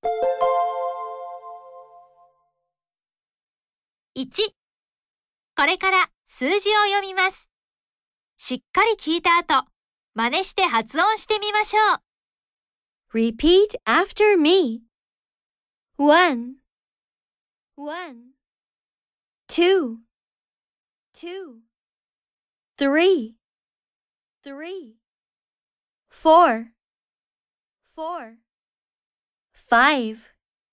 1、これから数字を読みます。しっかり聞いた後、真似して発音してみましょう。 Repeat after me. 1, 2, 3, 4, 5,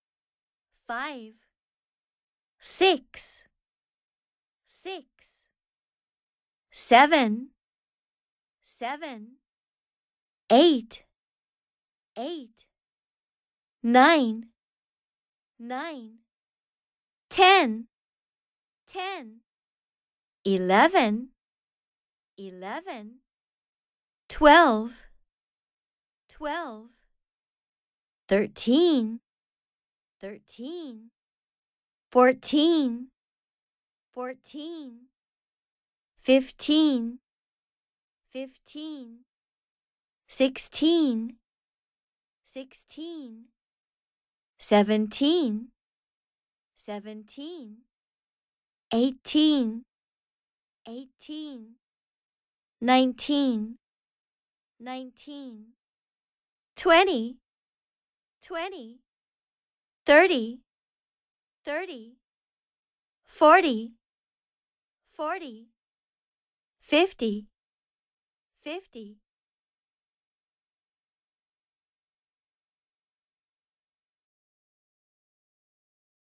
6, 7, 8, 9, 10, 11, 12, 13, 14, 15, 16, 17, 18, 19, 20, 30, 40, 50,